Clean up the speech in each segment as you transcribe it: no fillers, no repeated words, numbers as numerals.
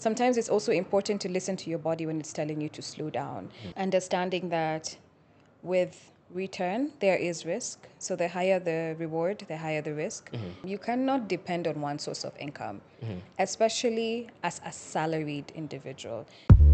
Sometimes it's also important to listen to your body when it's telling you to slow down. Understanding that with return, there is risk. So the higher the reward, the higher the risk. You cannot depend on one source of income, especially as a salaried individual.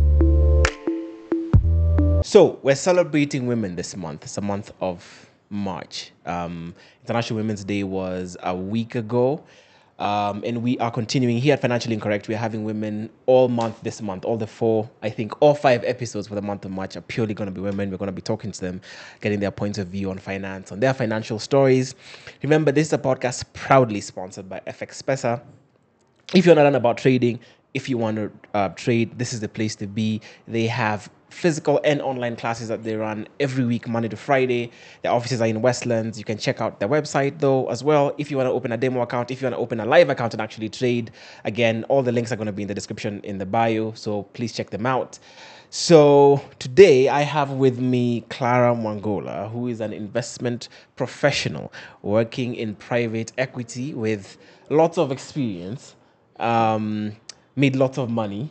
So we're celebrating women this month. It's a month of March. International Women's Day was a week ago. And we are continuing here at Financially Incorrect. We're having women all month this month. All the four, I think, all 5 episodes for the month of March are purely going to be women. We're going to be talking to them, getting their points of view on finance, on their financial stories. Remember, this is a podcast proudly sponsored by FX Pesa. If you're not done about trading, if you want to trade, this is the place to be. They have physical and online classes that they run every week, Monday to Friday. Their offices are in Westlands. You can check out their website though as well. If you want to open a demo account, if you want to open a live account and actually trade, again, all the links are going to be in the description in the bio. So please check them out. So today I have with me Clara Mwangola, who is an investment professional working in private equity with lots of experience, made lots of money.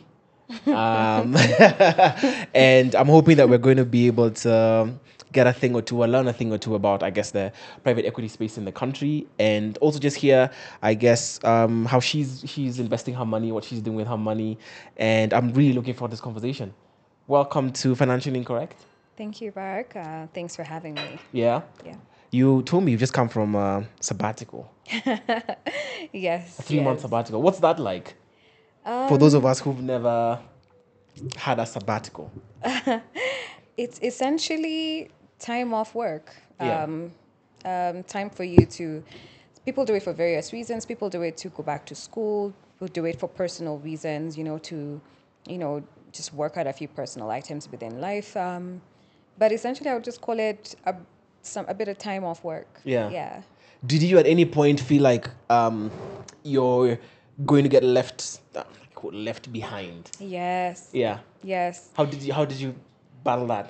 And I'm hoping that we're going to be able to get a thing or two or learn a thing or two about, I guess, the private equity space in the country, and also just hear, I guess, how she's investing her money, what she's doing with her money, and I'm really looking forward to this conversation. Welcome to Financially Incorrect. Thank you, Barak. Thanks for having me. Yeah. Yeah. You told me you've just come from sabbatical, Yes. a 3 month Yes. sabbatical. What's that like? For those of us who've never had a sabbatical. It's essentially time off work. Yeah. Time for you to. People do it for various reasons. People do it to go back to school. People do it for personal reasons. Just work out a few personal items within life. But essentially, I would just call it a bit of time off work. Yeah. Yeah. Did you at any point feel like you're going to get left behind? Yes. Yeah. Yes. How did you battle that?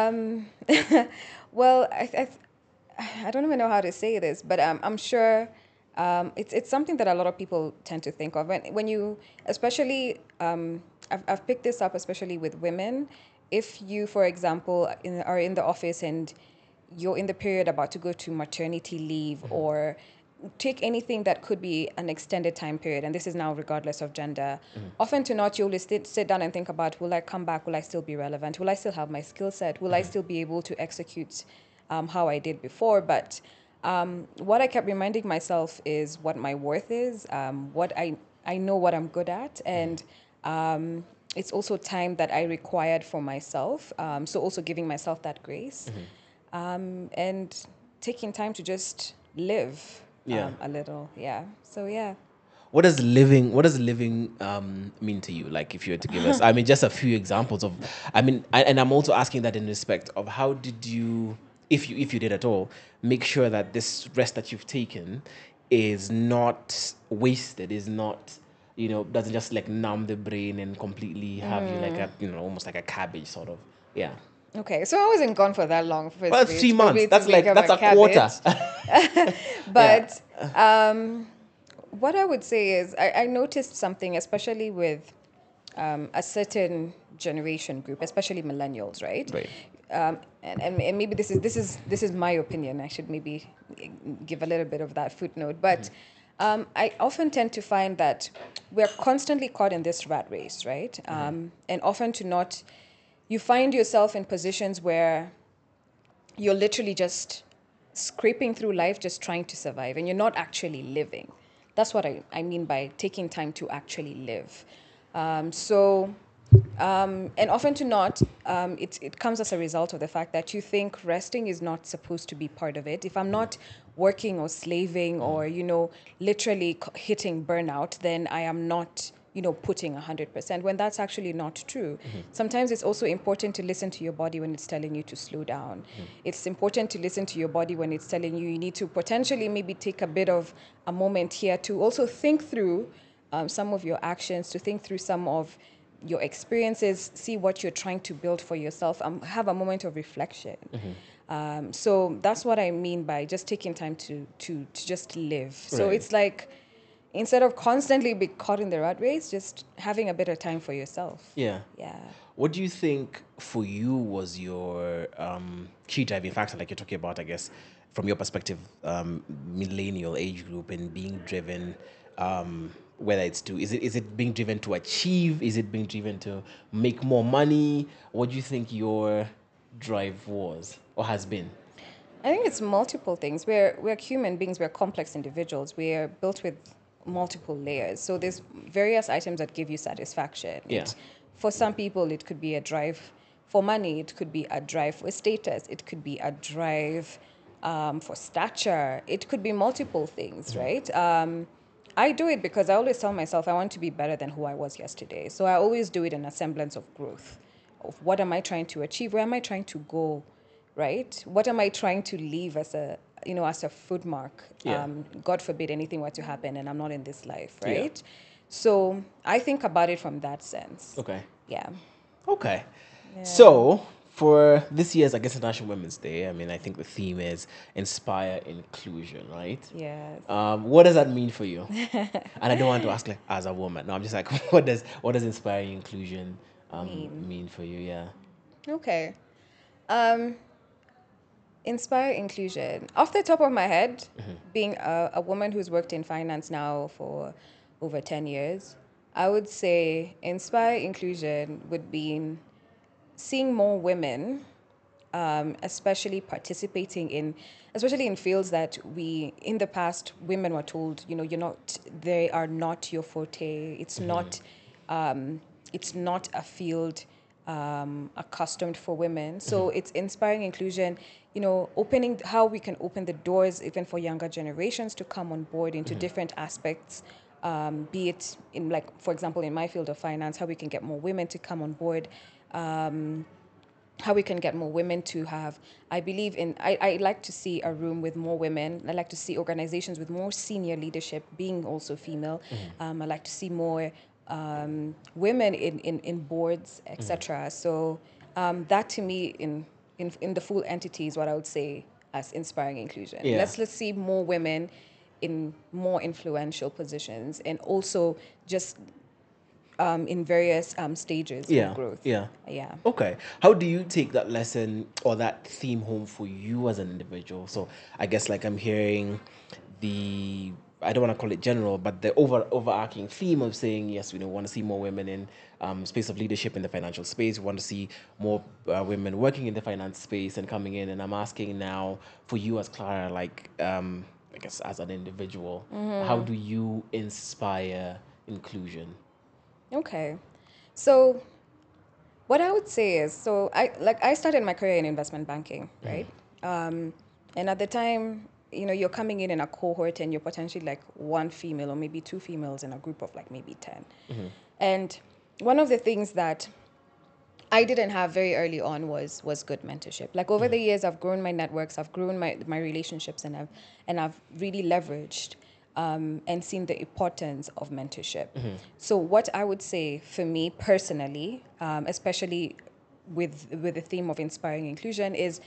Well, I don't even know how to say this, but I'm sure it's something that a lot of people tend to think of when you, especially, I've picked this up especially with women. If you, for example, are in the office and you're in the period about to go to maternity leave or take anything that could be an extended time period, and this is now regardless of gender, often to not, you'll sit down and think about, will I come back? Will I still be relevant? Will I still have my skill set? Will I still be able to execute how I did before? But what I kept reminding myself is what my worth is, what I know what I'm good at, and it's also time that I required for myself. So also giving myself that grace, and taking time to just live Yeah. a little. Yeah. So yeah. What does living mean to you? Like, if you were to give us, I mean, just a few examples of, I mean, and I'm also asking that in respect of how did you, if you did at all, make sure that this rest that you've taken is not wasted, is not, doesn't just like numb the brain and completely have you like a, almost like a cabbage sort of. Yeah. Okay, so I wasn't gone for that long Well, that's three for months. me to become That's a a quarter. cabbage. Yeah. But what I would say is I noticed something, especially with a certain generation group, especially millennials, right? Right. And maybe this is my opinion. I should maybe give a little bit of that footnote, but I often tend to find that we're constantly caught in this rat race, right? And often to not, you find yourself in positions where you're literally just scraping through life, just trying to survive, and you're not actually living. That's what I mean by taking time to actually live. And often to not, it comes as a result of the fact that you think resting is not supposed to be part of it. If I'm not working or slaving or, literally hitting burnout, then I am not, putting 100%, when that's actually not true. Sometimes it's also important to listen to your body when it's telling you to slow down. It's important to listen to your body when it's telling you need to potentially maybe take a bit of a moment here to also think through some of your actions, to think through some of your experiences, see what you're trying to build for yourself, have a moment of reflection. So that's what I mean by just taking time to just live. So Right. it's like instead of constantly be caught in the rat race, just having a bit of time for yourself. Yeah. Yeah. What do you think for you was your key driving factor, like you're talking about, I guess, from your perspective, millennial age group and being driven, whether it's to, is it being driven to achieve? Is it being driven to make more money? What do you think your drive was or has been? I think it's multiple things. We're human beings. We're complex individuals. We're built with multiple layers. So there's various items that give you satisfaction. Yeah. For some people, it could be a drive for money. It could be a drive for status. It could be a drive for stature. It could be multiple things, right? I do it because I always tell myself I want to be better than who I was yesterday. So I always do it in a semblance of growth, of what am I trying to achieve? Where am I trying to go? Right? What am I trying to leave as a as a foot mark? Yeah. God forbid anything were to happen and I'm not in this life, Yeah. right? So I think about it from that sense. Okay. Yeah. Okay. So for this year's, I guess, International Women's Day, I mean, I think the theme is inspire inclusion, right? Yes. What does that mean for you? And I don't want to ask like as a woman. No, I'm just like, what does inspiring inclusion mean for you? Yeah. Okay. Inspire inclusion. Off the top of my head, being a woman who's worked in finance now for over 10 years, I would say inspire inclusion would be seeing more women, especially participating in, especially in fields that in the past, women were told, they are not your forte. It's not a field accustomed for women. So it's inspiring inclusion, opening how we can open the doors even for younger generations to come on board into different aspects. Be it in, like, for example, in my field of finance, how we can get more women to come on board, how we can get more women to have, I believe in, I like to see a room with more women. I like to see organizations with more senior leadership being also female. I like to see more women in boards, etc. So that to me in the full entity is what I would say as inspiring inclusion. Yeah. Let's see more women in more influential positions and also just in various stages Yeah. of growth. Yeah. Yeah. Okay. How do you take that lesson or that theme home for you as an individual? So I guess like I'm hearing the, I don't want to call it general, but the overarching theme of saying yes, we want to see more women in space of leadership in the financial space. We want to see more women working in the finance space and coming in. And I'm asking now for you as Clara, like I guess as an individual, how do you inspire inclusion? Okay. So what I would say is, so I started my career in investment banking, right? And at the time, you're coming in a cohort and you're potentially like one female or maybe two females in a group of like maybe 10. And one of the things that I didn't have very early on was good mentorship. Like over the years, I've grown my networks, I've grown my relationships, and I've really leveraged and seen the importance of mentorship. So what I would say for me personally, especially with the theme of inspiring inclusion, is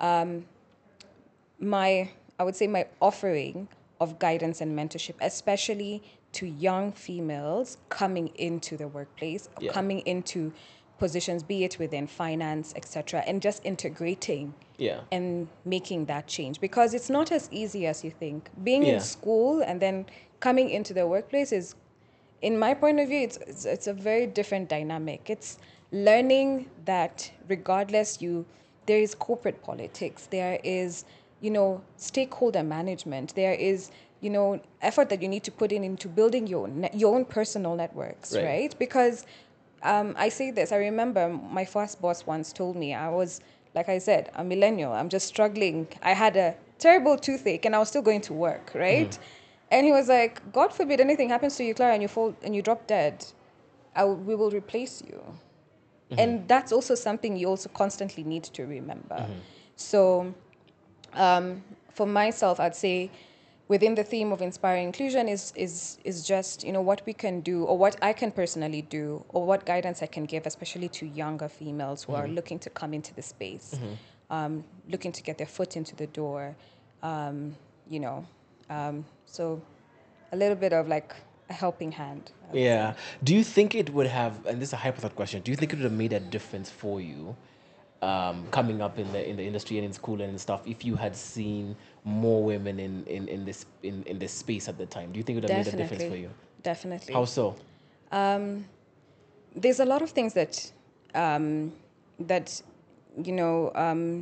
I would say my offering of guidance and mentorship, especially to young females coming into the workplace, Yeah. coming into positions, be it within finance, etc., and just integrating Yeah. and making that change, because it's not as easy as you think. Being Yeah. in school and then coming into the workplace is, in my point of view, it's a very different dynamic. It's learning that regardless, there is corporate politics, there is stakeholder management, there is effort that you need to put into building your own personal networks, Right. right? Because I say this, I remember my first boss once told me, I was, like I said, a millennial. I'm just struggling. I had a terrible toothache and I was still going to work, right? And he was like, God forbid anything happens to you, Clara, and you fall and you drop dead, we will replace you. And that's also something you also constantly need to remember. So for myself, I'd say within the theme of inspiring inclusion is just what we can do, or what I can personally do, or what guidance I can give, especially to younger females who are looking to come into the space, looking to get their foot into the door, you know. So a little bit of like a helping hand, I would Yeah. say. Do you think it would have, and this is a hypothetical question, do you think it would have made a difference for you coming up in the industry and in school and stuff if you had seen more women in this space at the time? Do you think it would have made a difference for Definitely, you? How definitely. so? There's a lot of things that that you know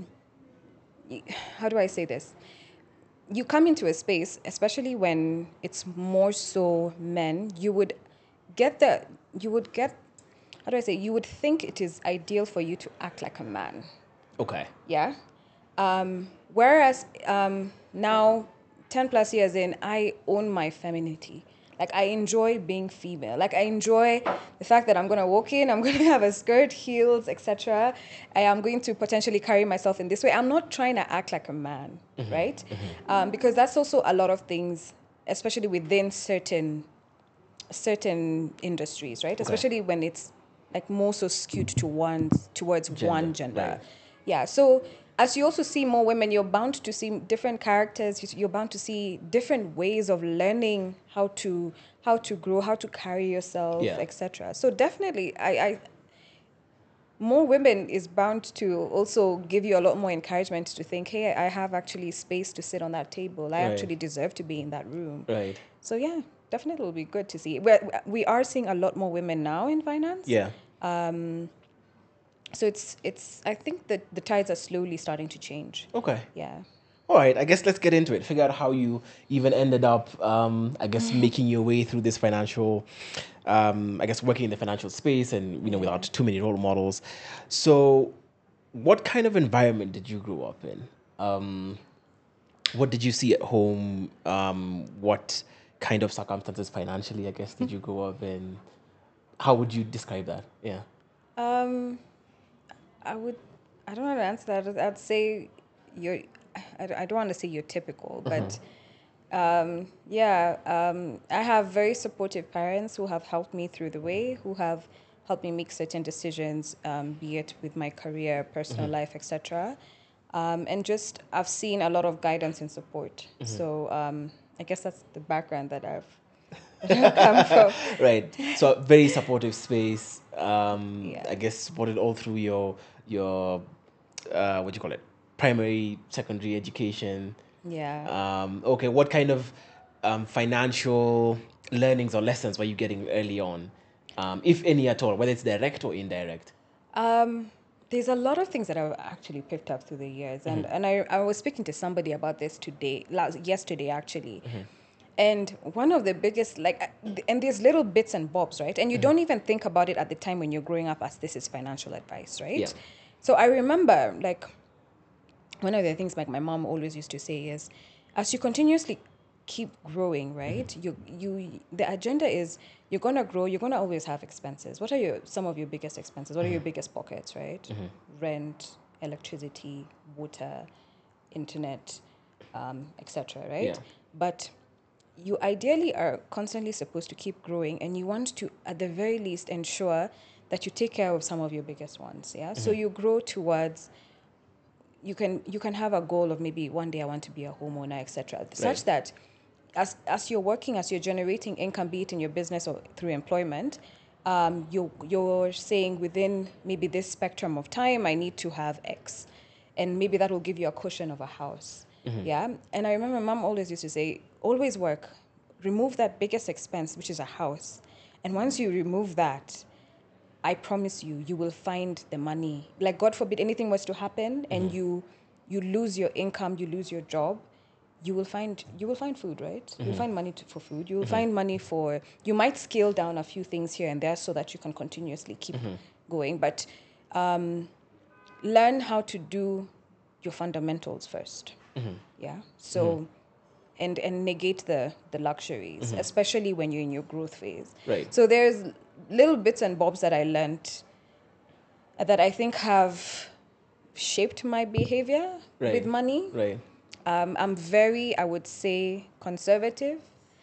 how do I say this? You come into a space, especially when it's more so men, get the you would get how do I say, you would think it is ideal for you to act like a man. Okay. Yeah. Whereas now, 10 plus years in, I own my femininity. Like, I enjoy being female. Like, I enjoy the fact that I'm going to walk in, I'm going to have a skirt, heels, etc. I am going to potentially carry myself in this way. I'm not trying to act like a man, right? Because that's also a lot of things, especially within certain industries, right? Okay. Especially when it's like more so skewed towards Gender. one gender. Right. Yeah. So as you also see more women, you're bound to see different characters. You're bound to see different ways of learning how to grow, how to carry yourself, Yeah. etc. So definitely, I more women is bound to also give you a lot more encouragement to think, hey, I have actually space to sit on that table. I Right. actually deserve to be in that room. Right. So yeah, definitely will be good to see. We are seeing a lot more women now in finance. Yeah. So it's I think that the tides are slowly starting to change. Okay. Yeah. All right, I guess let's get into it. Figure out how you even ended up, I guess, making your way through this financial, I guess, working in the financial space and, Yeah. without too many role models. So, what kind of environment did you grow up in? What did you see at home? What kind of circumstances financially, I guess, did you grow up in? How would you describe that? Yeah. Um, I would. I don't know how to answer that. I'd say you're. I don't want to say you're typical, but yeah, I have very supportive parents who have helped me through the way, who have helped me make certain decisions, be it with my career, personal life, etc. And just I've seen a lot of guidance and support. So I guess that's the background that I've come from. Right. So very supportive space. Yeah. I guess supported all through your what do you call it? Primary, secondary education. Yeah. Okay. What kind of financial learnings or lessons were you getting early on, if any at all, whether it's direct or indirect? There's a lot of things that I've actually picked up through the years, and I was speaking to somebody about this yesterday actually, and one of the biggest and there's little bits and bobs, right? And you don't even think about it at the time when you're growing up as this is financial advice, Yeah. right? So I remember like one of the things like my mom always used to say is, as you continuously keep growing, right? You the agenda is you're gonna grow. You're gonna always have expenses. What are some of your biggest expenses? What are your biggest pockets, right? Rent, electricity, water, internet, etc. Yeah. Right? But you ideally are constantly supposed to keep growing, and you want to at the very least ensure that you take care of some of your biggest ones. Yeah. So you grow towards you can have a goal of maybe one day I want to be a homeowner, etc. Right. Such that as you're working, as you're generating income, be it in your business or through employment, you're saying within maybe this spectrum of time, I need to have X, and maybe that will give you a cushion of a house. Yeah, and I remember mom always used to say, always work, remove that biggest expense, which is a house, and once you remove that, I promise you, you will find the money. Like God forbid anything was to happen and you lose your income, you lose your job, you will find food, right? You'll find money for food. You will find money for you might scale down a few things here and there so that you can continuously keep going. But learn how to do your fundamentals first. Yeah. So and negate the luxuries, especially when you're in your growth phase. Right. So there's little bits and bobs that I learned that I think have shaped my behavior with Right. money. Right. I'm very, I would say, conservative.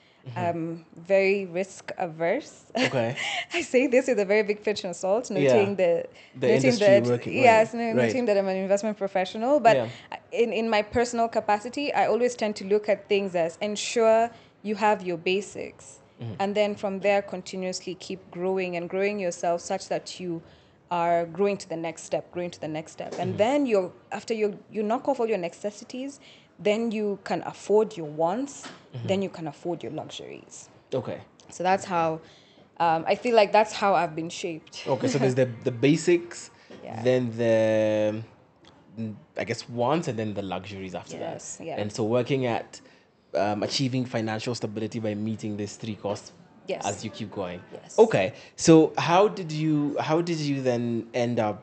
Very risk averse. Okay. I say this with a very big pinch of salt, Yeah. The noting industry you're that working. Right. yes, Right. noting that I'm an investment professional. But Yeah. in my personal capacity, I always tend to look at things as ensure you have your basics, and then from there continuously keep growing and growing yourself such that you are growing to the next step, growing to the next step, and then after you knock off all your necessities, then you can afford your wants, then you can afford your luxuries. Okay. So that's how I feel like that's how I've been shaped. Okay, so there's the basics, Yeah. then the I guess wants, and then the luxuries after Yes, that. yeah. And so working at achieving financial stability by meeting these three costs Yes. as you keep going. Yes. Okay, so how did you then end up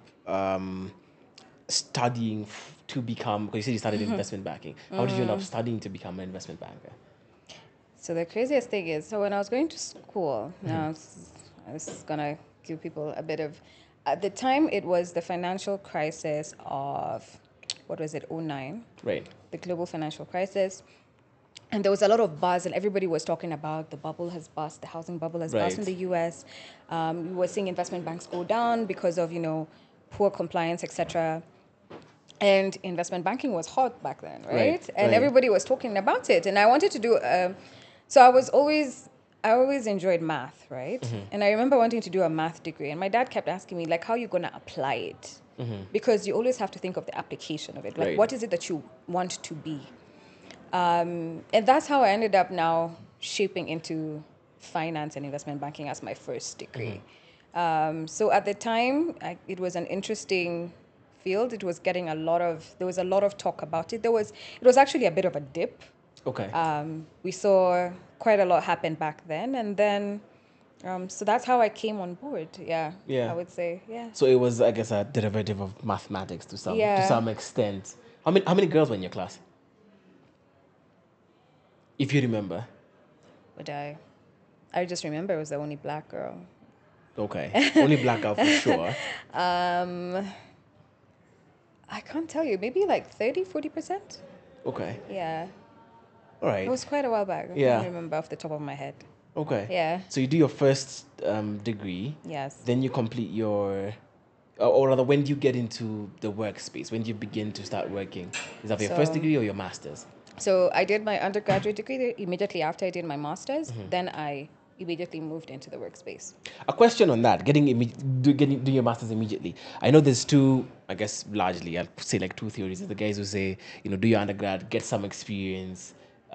studying to become? Because you said you started investment banking. How did you end up studying to become an investment banker? So the craziest thing is, so when I was going to school, now this is gonna give people a bit of, at the time it was the financial crisis of, what was it, '09, Right. the global financial crisis. And there was a lot of buzz, and everybody was talking about the bubble has burst, the housing bubble has burst in Right. the US. We were seeing investment banks go down because of, poor compliance, etc. And investment banking was hot back then, right? And right. everybody was talking about it. And I wanted to do, so I always enjoyed math, right? And I remember wanting to do a math degree. And my dad kept asking me, like, how are you going to apply it? Because you always have to think of the application of it. Like, Right. what is it that you want to be? And that's how I ended up now shaping into finance and investment banking as my first degree. So at the time, it was an interesting field. It was getting there was a lot of talk about it. It was actually a bit of a dip. Okay. We saw quite a lot happen back then. And then, so that's how I came on board. Yeah. Yeah. I would say, yeah. So it was, I guess, a derivative of mathematics to Yeah. some extent. How many girls were in your class? If you remember. Would I just remember it was the only black girl. Okay. Only black girl for sure. I can't tell you. Maybe like 30, 40%. Okay. Yeah. All right. It was quite a while back. I Yeah. can't remember off the top of my head. Okay. Yeah. So you do your first degree. Yes. Then you complete your, or rather, when do you get into the workspace? When do you begin to start working? Is that for your first So- degree or your master's? So I did my undergraduate degree immediately after I did my master's. Then I immediately moved into the workspace. A question on that: doing your masters immediately. I know there's two, I guess, largely I'll say like two theories. There's the guys who say, do your undergrad, get some experience,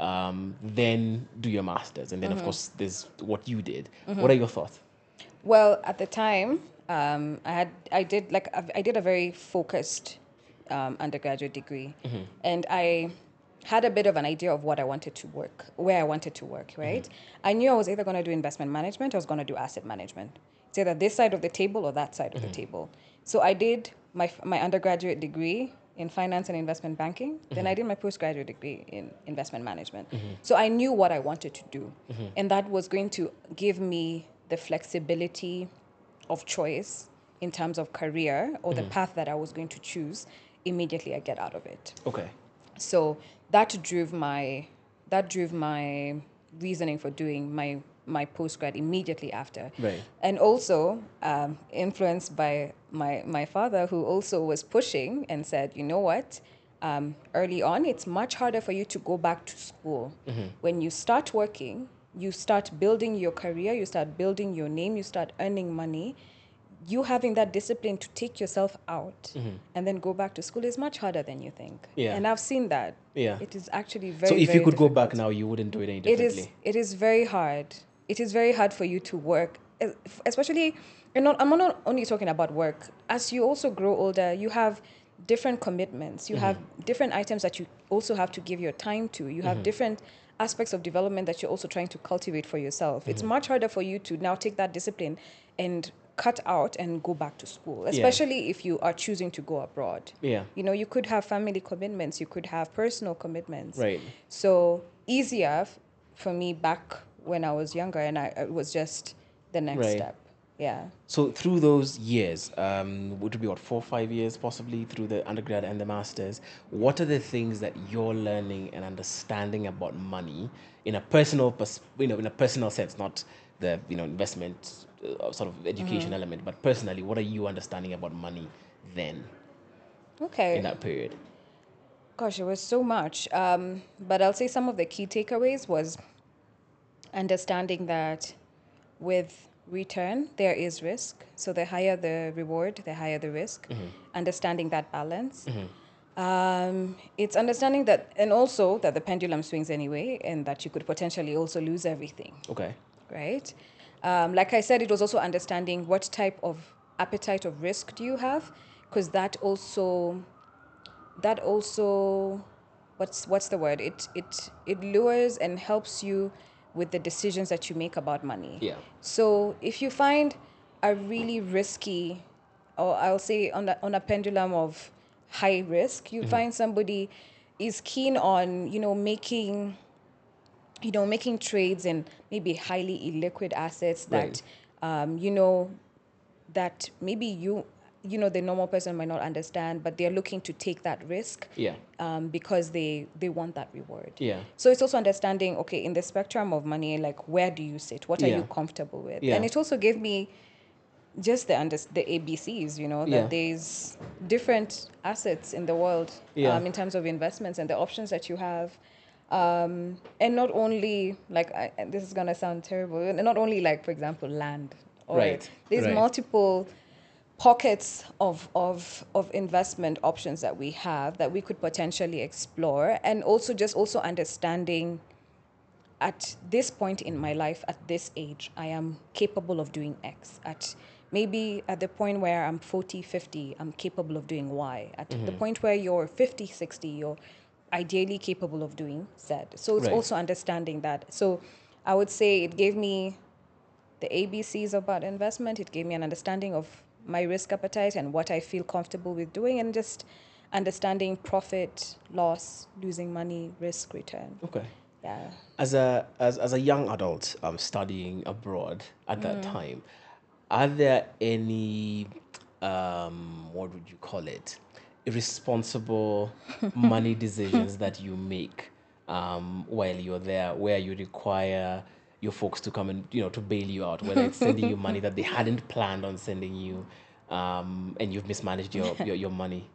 then do your masters, and then of course there's what you did. What are your thoughts? Well, at the time, I did a very focused undergraduate degree, and I had a bit of an idea of what I wanted to work, where I wanted to work. Right, I knew I was either going to do investment management or I was going to do asset management. It's either this side of the table or that side of the table. So I did my undergraduate degree in finance and investment banking. Then I did my postgraduate degree in investment management. So I knew what I wanted to do, and that was going to give me the flexibility of choice in terms of career or the path that I was going to choose immediately I get out of it. Okay. So that drove my reasoning for doing my postgrad immediately after. Right. And also influenced by my father, who also was pushing and said, you know what, early on, it's much harder for you to go back to school. When you start working, you start building your career, you start building your name, you start earning money. You having that discipline to take yourself out and then go back to school is much harder than you think. Yeah. And I've seen that. Yeah. It is actually very, So if very you could go back difficult. now, you wouldn't do it any It differently. is very hard. It is very hard for you to work, especially. I'm not only talking about work. As you also grow older, you have different commitments. You have different items that you also have to give your time to. You have different aspects of development that you're also trying to cultivate for yourself. It's much harder for you to now take that discipline and cut out and go back to school, especially if you are choosing to go abroad. Yeah. You could have family commitments, you could have personal commitments. Right. So easier for me back when I was younger, and it was just the next Right. step. Yeah. So through those years, would it be what 4 or 5 years possibly through the undergrad and the masters? What are the things that you're learning and understanding about money in a personal, in a personal sense, not the investment sort of education element, but personally, what are you understanding about money then Okay. in that period? Gosh, it was so much. But I'll say some of the key takeaways was understanding that with return there is risk. So the higher the reward, the higher the risk. Understanding that balance. It's understanding that, and also that the pendulum swings anyway, and that you could potentially also lose everything, Okay. right? Like I said, it was also understanding what type of appetite of risk do you have, because that also what's the word? It lures and helps you with the decisions that you make about money. Yeah. So if you find a really risky, or I'll say on a pendulum of high risk, you find somebody is keen on making trades in maybe highly illiquid assets that Right. you know that maybe the normal person might not understand, but they're looking to take that risk, Yeah. because they want that reward. Yeah. So it's also understanding, okay, in the spectrum of money, like where do you sit? What are Yeah. you comfortable with? Yeah. And it also gave me just the ABCs, Yeah. that there's different assets in the world, Yeah. in terms of investments and the options that you have. And not only like and this is gonna sound terrible, and not only like, for example, land, or Right. there's Right. multiple pockets of investment options that we have that we could potentially explore, and also understanding at this point in my life, at this age, I am capable of doing X. Maybe at the point where I'm 40, 50, I'm capable of doing Y. At the point where you're 50, 60, you're ideally capable of doing Z. So it's Right. also understanding that. So I would say it gave me the ABCs about investment. It gave me an understanding of my risk appetite and what I feel comfortable with doing, and just understanding profit, loss, losing money, risk, return. Okay. Yeah. As a young adult studying abroad at that time, are there any what would you call it, irresponsible money decisions that you make while you're there, where you require your folks to come and to bail you out, whether it's sending you money that they hadn't planned on sending you, and you've mismanaged your money?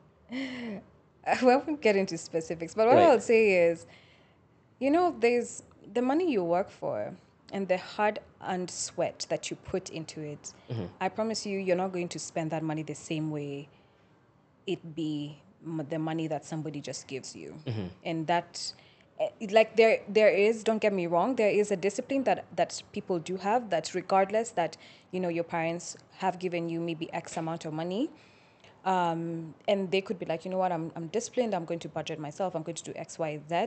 I won't get into specifics, but what Right. I'll say is, there's the money you work for and the hard earned sweat that you put into it. I promise you, you're not going to spend that money the same way it be the money that somebody just gives you. And that, like, there is, don't get me wrong, there is a discipline that people do have, that regardless that, your parents have given you maybe X amount of money, and they could be like, you know what, I'm disciplined, I'm going to budget myself, I'm going to do X, Y, Z.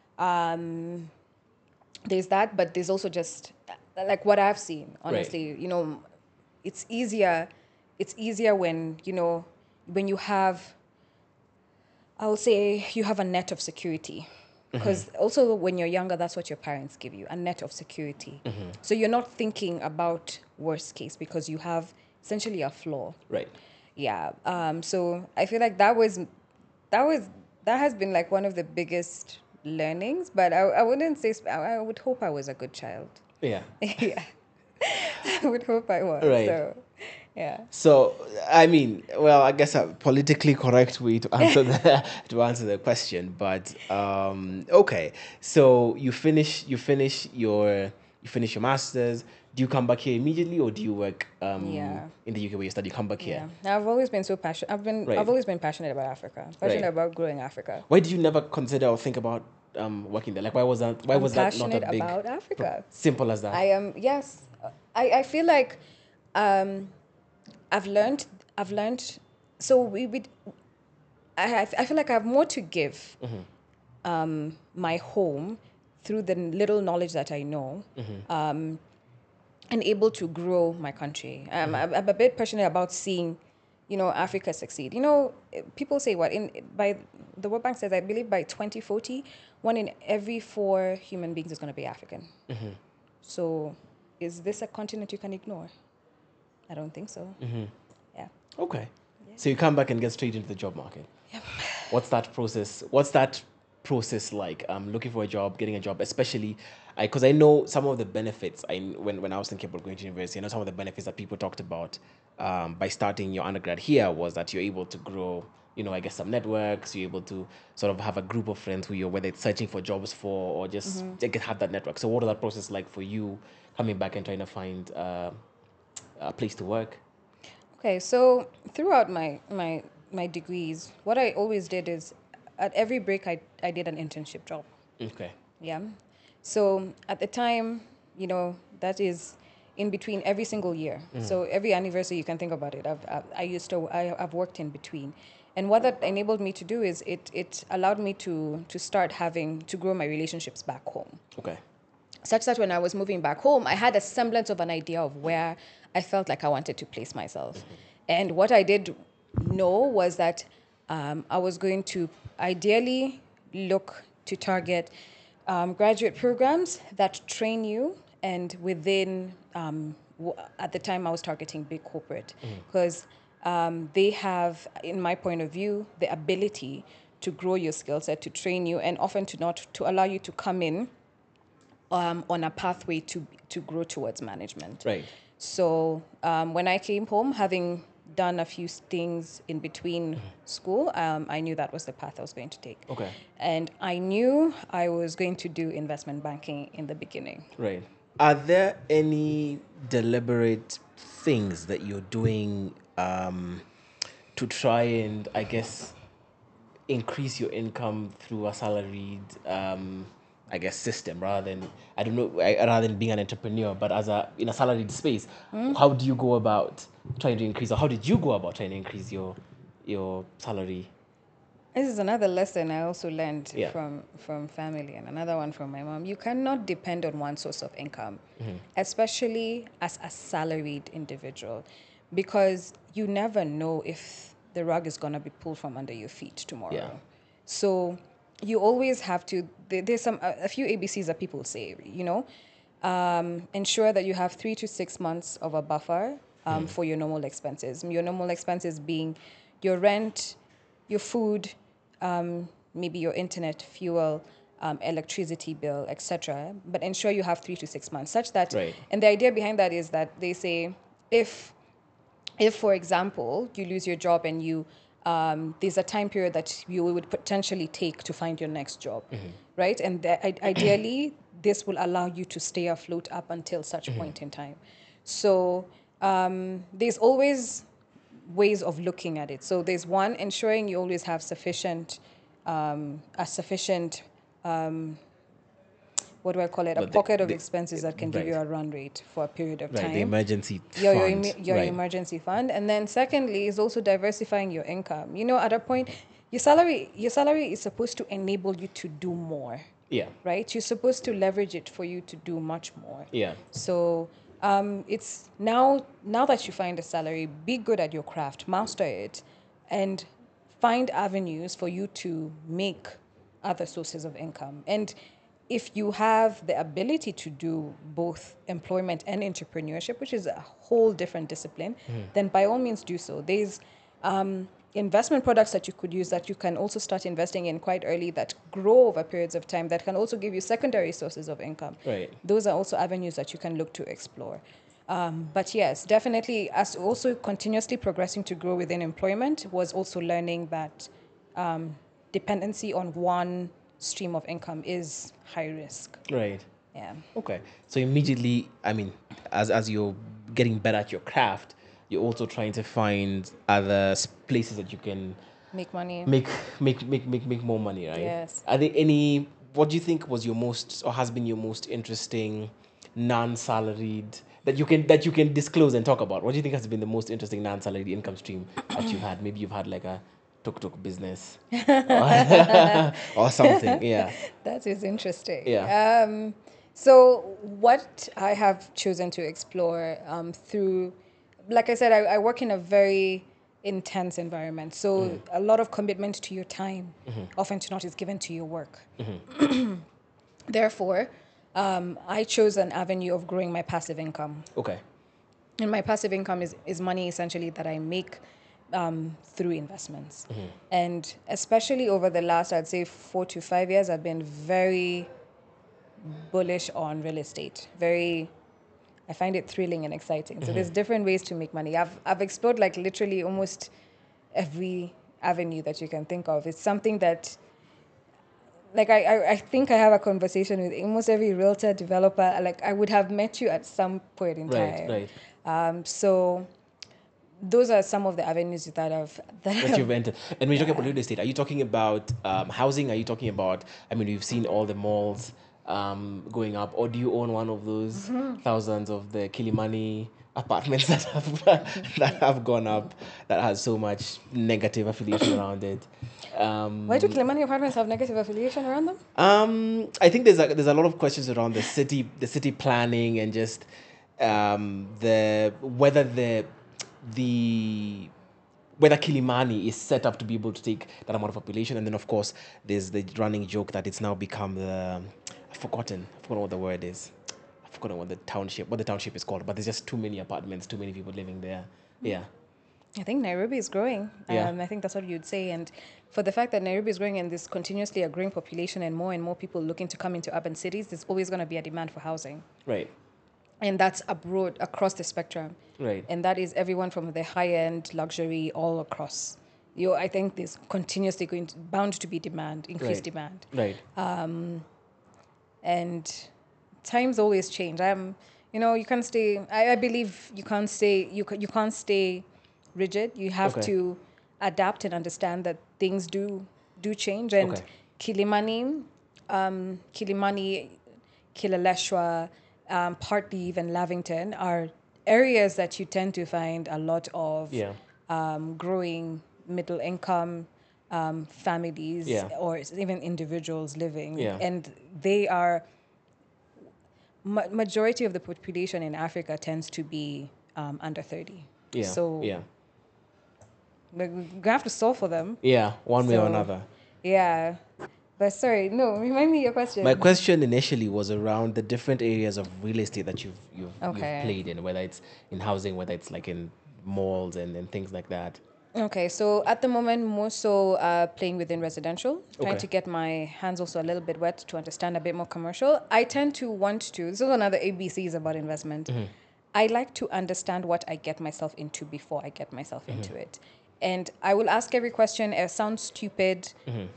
There's that, but there's also just like what I've seen, Right. honestly, it's easier when, when you have, I'll say, you have a net of security. Because also when you're younger, that's what your parents give you, a net of security. So you're not thinking about worst case because you have essentially a floor. Right. Yeah. So I feel like that has been like one of the biggest learnings, but I wouldn't say, I would hope I was a good child. Yeah. Yeah. I would hope I was. Right. So, yeah. So, I mean, well, I guess a politically correct way to answer the question, but okay. So you finish your masters. Do you come back here immediately, or do you work Yeah. in the UK where you study? Come back here, Yeah. I've always been so passionate. right? I've always been passionate about Africa. Passionate Right. about growing Africa. Why did you never consider or think about working there? Like, why was that? Why I'm was that not a passionate big? about Africa. Simple as that. I am, yes. I feel like um, I've learned, so I feel like I have more to give my home through the little knowledge that I know, and able to grow my country. I'm a bit passionate about seeing, Africa succeed. People say what by the World Bank says, I believe by 2040, 1 in every 4 human beings is going to be African. So, is this a continent you can ignore? I don't think so. Yeah. Okay. So you come back and get straight into the job market. What's that process? What's that process like? Looking for a job, getting a job, especially because I know some of the benefits. When I was thinking about going to university, I know some of the benefits that people talked about by starting your undergrad here was that you're able to grow I guess some networks. You're able to sort of have a group of friends who you're, whether it's searching for jobs for or just they can have that network. So what is that process like for you coming back and trying to find a place to work? Okay, so throughout my degrees, what I always did is at every break I did an internship job. Okay. Yeah. So at the time, that is in between every single year. So every anniversary you can think about it. I've worked in between. And what that enabled me to do is it allowed me to start having to grow my relationships back home. Okay. Such that when I was moving back home, I had a semblance of an idea of where I felt like I wanted to place myself. And what I did know was that I was going to ideally look to target graduate programs that train you, and within, at the time, I was targeting big corporate because they have, in my point of view, the ability to grow your skill set, to train you, and often to allow you to come in on a pathway to grow towards management. Right. So when I came home, having done a few things in between school, I knew that was the path I was going to take. Okay. And I knew I was going to do investment banking in the beginning. Right. Are there any deliberate things that you're doing to try and, I guess, increase your income through a salaried, I guess, system rather than, I don't know, rather than being an entrepreneur, but in a salaried space? How do you go about trying to increase, or how did you go about trying to increase your salary? This is another lesson I also learned Yeah. from family, and another one from my mom. You cannot depend on one source of income, especially as a salaried individual, because you never know if the rug is going to be pulled from under your feet tomorrow. Yeah. So you always have to. There's a few ABCs that people say. Ensure that you have 3 to 6 months of a buffer for your normal expenses. Your normal expenses being your rent, your food, maybe your internet, fuel, electricity bill, etc. But ensure you have 3 to 6 months, such that. Right. And the idea behind that is that they say, if for example you lose your job and there's a time period that you would potentially take to find your next job, right? And ideally, this will allow you to stay afloat up until such point in time. So there's always ways of looking at it. So there's one, ensuring you always have a sufficient what do I call it? A But pocket of expenses that can give you right. a run rate for a period of Right, time. the emergency your fund. your Right. emergency fund. And then secondly is also diversifying your income. At a point, your salary is supposed to enable you to do more, Yeah. right? You're supposed to leverage it for you to do much more. Yeah. So it's now that you find a salary, be good at your craft, master it, and find avenues for you to make other sources of income. And if you have the ability to do both employment and entrepreneurship, which is a whole different discipline, then by all means do so. There's investment products that you could use that you can also start investing in quite early that grow over periods of time that can also give you secondary sources of income. Right. Those are also avenues that you can look to explore. But yes, definitely, as also continuously progressing to grow within employment was also learning that dependency on one stream of income is high risk. Right. Yeah. Okay. So immediately, I mean, as you're getting better at your craft, you're also trying to find other places that you can Make money. make more money, right? Yes. Are there any? What do you think was your most, or has been your most interesting non-salaried that you can disclose and talk about? What do you think has been the most interesting non-salaried income stream that you've had? Maybe you've had like a tuk-tuk business or something. Yeah. That is interesting. Yeah. So what I have chosen to explore through, like I said, I work in a very intense environment. So a lot of commitment to your time, often to not, is given to your work. Therefore, I chose an avenue of growing my passive income. Okay. And my passive income is money essentially that I make through investments. And especially over the last, I'd say 4 to 5 years, I've been very bullish on real estate. I find it thrilling and exciting. So there's different ways to make money. I've explored like literally almost every avenue that you can think of. It's something that, like, I think I have a conversation with almost every realtor developer. Like, I would have met you at some point in Right, time. right. So those are some of the avenues That you've entered. And when you talk about yeah. real estate, are you talking about housing? Are you talking about, I mean, we've seen all the malls going up, or do you own one of those thousands of the Kilimani apartments that have that have gone up, that has so much negative affiliation around it? Why do Kilimani apartments have negative affiliation around them? I think there's a lot of questions around the city planning, and just the whether the whether Kilimani is set up to be able to take that amount of population. And then, of course, there's the running joke that it's now become I've forgotten what the word is. I've forgotten what the township is called. But there's just too many apartments, too many people living there. Yeah, I think Nairobi is growing. Yeah. I think that's what you'd say. And for the fact that Nairobi is growing and there's continuously a growing population and more people looking to come into urban cities, there's always going to be a demand for housing. right, And that's abroad, across the spectrum. right, And that is everyone from the high end luxury all across. I think there's continuously bound to be demand, increased right, demand. right, And times always change. You can't stay. I believe you can't stay. You can't stay rigid. You have Okay. to adapt and understand that things do change. And Okay. Kilimani, Kilaleshwa, partly even Lavington are areas that you tend to find a lot of Yeah. growing middle income families Yeah. or even individuals living. Yeah. And they are, majority of the population in Africa tends to be under 30. Yeah. So yeah. we're going to have to solve for them. Yeah. One way or So, another. yeah. But sorry, no, remind me your question. My question initially was around the different areas of real estate that you've Okay. played in, whether it's in housing, whether it's like in malls and things like that. Okay, so at the moment, more so playing within residential, trying Okay. to get my hands also a little bit wet to understand a bit more commercial. I tend to want to, this is another ABCs about investment. I like to understand what I get myself into before I get myself into it. And I will ask every question. It sounds stupid,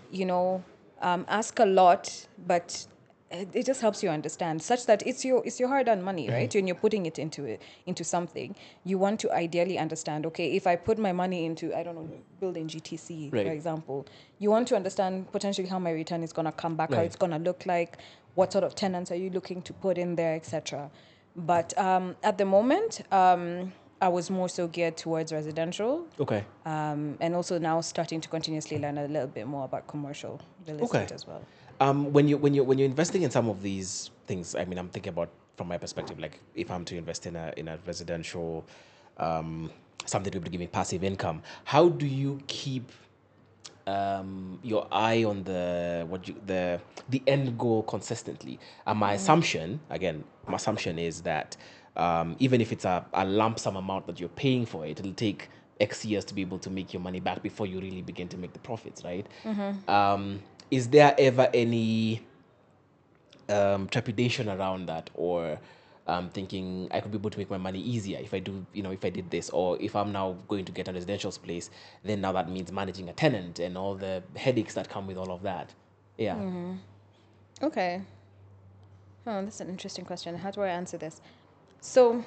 ask a lot, but it just helps you understand, such that it's your hard-earned money, right? And you're putting it into something. You want to ideally understand, okay, if I put my money into, I don't know, building GTC, Right. for example, you want to understand potentially how my return is going to come back, how Right. it's going to look like, what sort of tenants are you looking to put in there, etc. But at the moment, I was more so geared towards residential, Okay. and also now starting to continuously learn a little bit more about commercial real estate Okay. as well. When you're investing in some of these things, I mean, I'm thinking about from my perspective, like if I'm to invest in a residential, something to be able to give me passive income, how do you keep your eye on the end goal consistently? And my assumption is that even if it's a lump sum amount that you're paying for it, it'll take X years to be able to make your money back before you really begin to make the profits, right? Is there ever any trepidation around that, or thinking I could be able to make my money easier if I do, if I did this, or if I'm now going to get a residential place, then now that means managing a tenant and all the headaches that come with all of that. Yeah. Okay. Oh, that's an interesting question. How do I answer this? So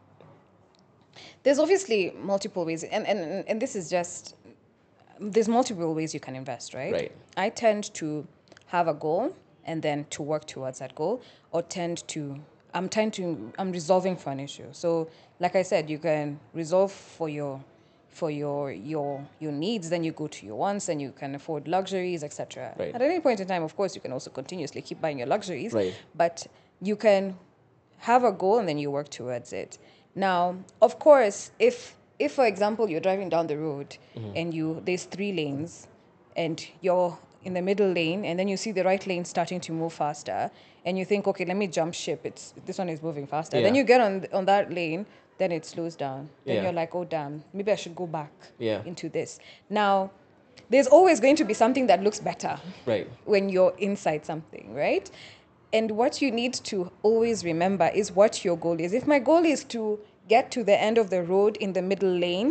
there's obviously multiple ways, and this is just, there's multiple ways you can invest, right? Right. I tend to have a goal and then to work towards that goal, or I'm resolving for an issue. So like I said, you can resolve for your needs, then you go to your wants, and you can afford luxuries, etc. Right. At any point in time, of course, you can also continuously keep buying your luxuries, Right. but you can have a goal and then you work towards it. Now, of course, if for example you're driving down the road and there's 3 lanes and you're in the middle lane, and then you see the right lane starting to move faster, and you think, okay, let me jump ship, this one is moving faster. Yeah. Then you get on that lane, then it slows down. Then Yeah. you're like, oh damn, maybe I should go back Yeah. into this. Now, there's always going to be something that looks better Right. when you're inside something, right? And what you need to always remember is what your goal is. If my goal is to get to the end of the road in the middle lane,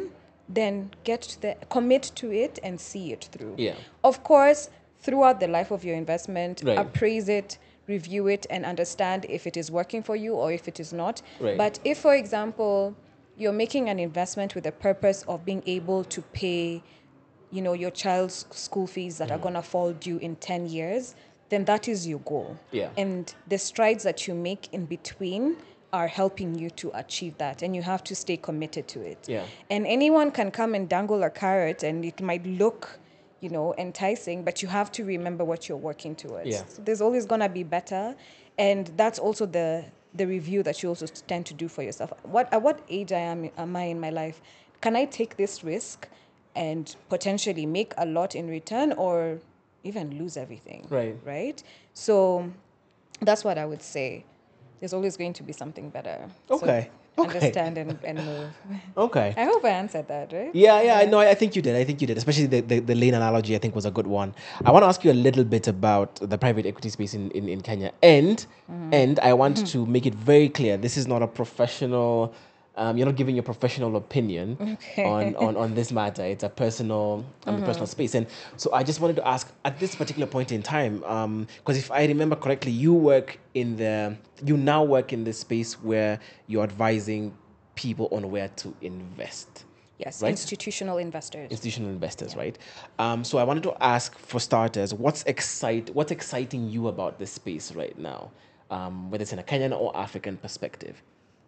then commit to it and see it through. Yeah. Of course, throughout the life of your investment, Right. appraise it, review it, and understand if it is working for you or if it is not. Right. But if, for example, you're making an investment with the purpose of being able to pay, your child's school fees that are going to fall due in 10 years, then that is your goal. Yeah. And the strides that you make in between are helping you to achieve that, and you have to stay committed to it. Yeah. And anyone can come and dangle a carrot, and it might look, enticing, but you have to remember what you're working towards. Yeah. So there's always going to be better, and that's also the review that you also tend to do for yourself. At what age am I in my life? Can I take this risk and potentially make a lot in return, or even lose everything? Right? So that's what I would say. There's always going to be something better. Okay. So understand and move. Okay. I hope I answered that, right? Yeah. I know. I think you did. Especially the lane analogy, I think, was a good one. I want to ask you a little bit about the private equity space in Kenya. And I want to make it very clear, this is not a professional, you're not giving your professional opinion on this matter. It's a personal personal space. And so I just wanted to ask, at this particular point in time, because if I remember correctly, you now work in this space where you're advising people on where to invest. Yes, right? Institutional investors. Right? So I wanted to ask, for starters, what's exciting you about this space right now, whether it's in a Kenyan or African perspective?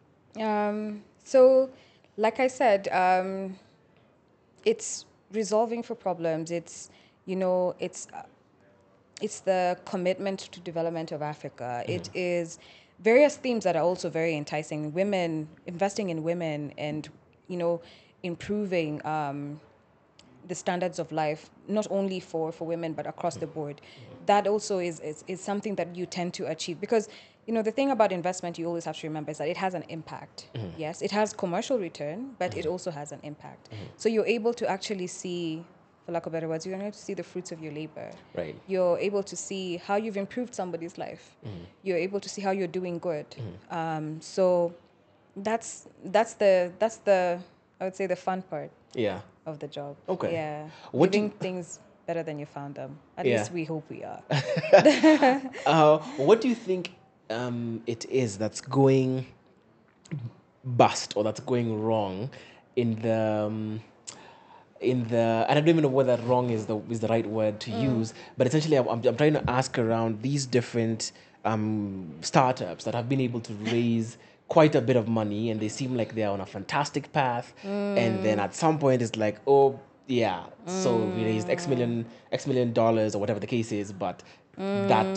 So, like I said, it's resolving for problems. It's the commitment to development of Africa. It is various themes that are also very enticing. Women, investing in women, and improving the standards of life, not only for women but across the board. That also is something that you tend to achieve, because the thing about investment you always have to remember is that it has an impact. Yes, it has commercial return, but it also has an impact. So you're able to actually see, for lack of better words, you're able to see the fruits of your labor. Right. You're able to see how you've improved somebody's life. You're able to see how you're doing good. So that's the I would say the fun part Yeah. of the job. Okay. Yeah. What do Doing you- things better than you found them. At Yeah. least we hope we are. What do you think it is that's going bust or that's going wrong in the and I don't even know whether wrong is the right word to use, but essentially I'm trying to ask around these different startups that have been able to raise quite a bit of money, and they seem like they're on a fantastic path, and then at some point it's like, oh yeah, so we raised X million dollars or whatever the case is, but that